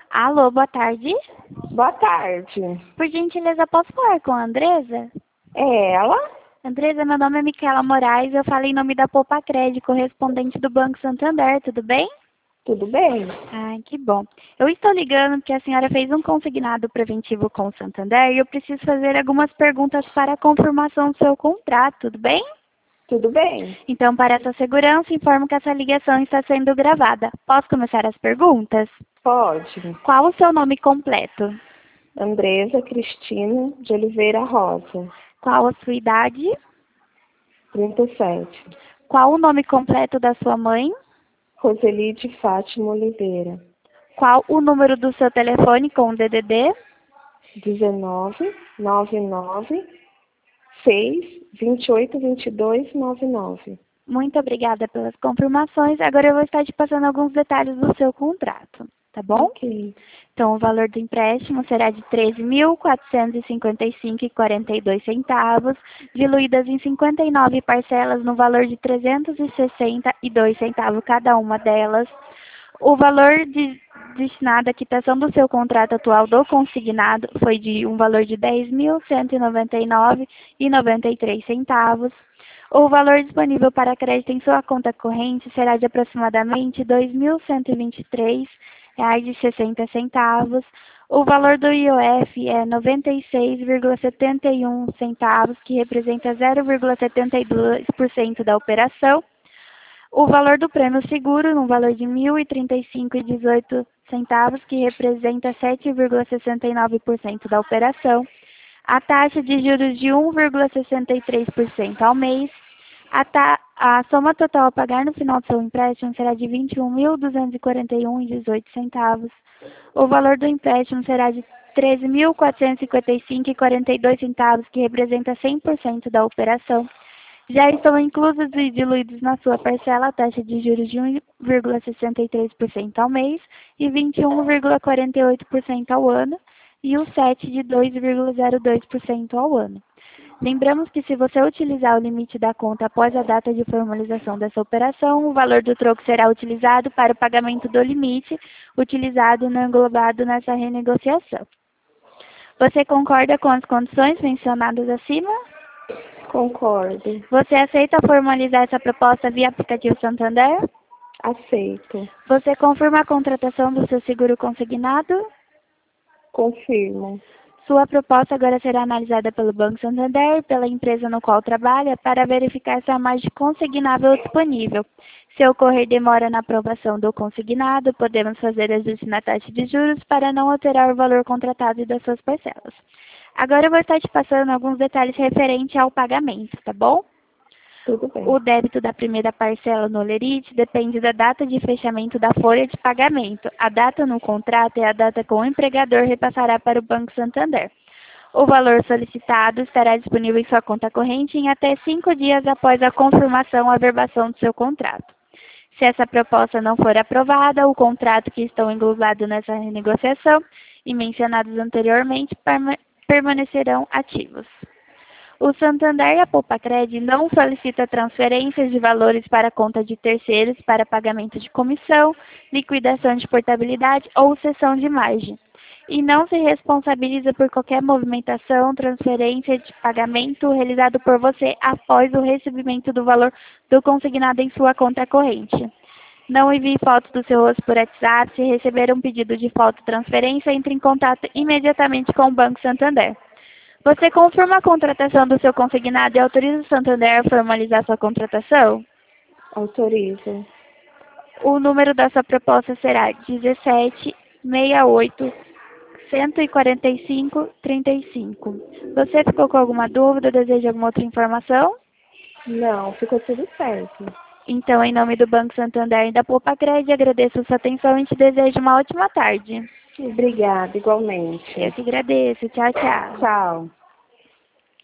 Alô, boa tarde. Boa tarde. Por gentileza, posso falar com a Andresa? É ela? Andresa, meu nome é Micaela Moraes, eu falo em nome da Poupa-Crédito, correspondente do Banco Santander, tudo bem? Tudo bem? Ai, que bom. Eu estou ligando porque a senhora fez um consignado preventivo com o Santander e eu preciso fazer algumas perguntas para a confirmação do seu contrato, tudo bem? Tudo bem. Então, para essa segurança, informo que essa ligação está sendo gravada. Posso começar as perguntas? Pode. Qual o seu nome completo? Andresa Cristina de Oliveira Rosa, Qual a sua idade? 37. Qual o nome completo da sua mãe? Roselide Fátima Oliveira, Qual o número do seu telefone com o DDD? 19 99 6 28 22 99. Muito obrigada pelas confirmações. Agora eu vou estar te passando alguns detalhes do seu contrato, tá bom? Ok. Então, o valor do empréstimo será de R$ 13.455,42, diluídas em 59 parcelas no valor de R$ 362 cada uma delas. O valor destinado à quitação do seu contrato atual do consignado foi de um valor de R$ 10.199,93. O valor disponível para crédito em sua conta corrente será de aproximadamente R$ 2.123,60. O valor do IOF é 96,71 centavos, que representa 0,72% da operação. O valor do prêmio seguro, no valor de R$ 1.035,18, que representa 7,69% da operação. A taxa de juros de 1,63% ao mês. A soma total a pagar no final do seu empréstimo será de R$ 21.241,18. O valor do empréstimo será de R$ 13.455,42, que representa 100% da operação. Já estão inclusos e diluídos na sua parcela a taxa de juros de 1,63% ao mês e 21,48% ao ano e o SET de 2,02% ao ano. Lembramos que se você utilizar o limite da conta após a data de formalização dessa operação, o valor do troco será utilizado para o pagamento do limite utilizado e não englobado nessa renegociação. Você concorda com as condições mencionadas acima? Concordo. Você aceita formalizar essa proposta via aplicativo Santander? Aceito. Você confirma a contratação do seu seguro consignado? Confirmo. Sua proposta agora será analisada pelo Banco Santander e pela empresa no qual trabalha para verificar se há margem consignável disponível. Se ocorrer demora na aprovação do consignado, podemos fazer ajuste na taxa de juros para não alterar o valor contratado e das suas parcelas. Agora eu vou estar te passando alguns detalhes referentes ao pagamento, tá bom? Tudo bem. O débito da primeira parcela no Olerite depende da data de fechamento da folha de pagamento. A data no contrato é a data que o empregador repassará para o Banco Santander. O valor solicitado estará disponível em sua conta corrente em até 5 dias após a confirmação ou averbação do seu contrato. Se essa proposta não for aprovada, o contrato que estão englobados nessa renegociação e mencionados anteriormente permanecerão ativos. O Santander e a Poupa-Crédito não solicita transferências de valores para a conta de terceiros para pagamento de comissão, liquidação de portabilidade ou cessão de margem. E não se responsabiliza por qualquer movimentação, transferência de pagamento realizado por você após o recebimento do valor do consignado em sua conta corrente. Não envie fotos do seu rosto por WhatsApp. Se receber um pedido de foto transferência, entre em contato imediatamente com o Banco Santander. Você confirma a contratação do seu consignado e autoriza o Santander a formalizar sua contratação? Autorizo. O número da sua proposta será 17 68 145 35. Você ficou com alguma dúvida? Deseja alguma outra informação? Não, ficou tudo certo. Então, em nome do Banco Santander e da Poupa-Crédito, agradeço a sua atenção e te desejo uma ótima tarde. Obrigada, igualmente. Eu que agradeço. Tchau, tchau. Tchau.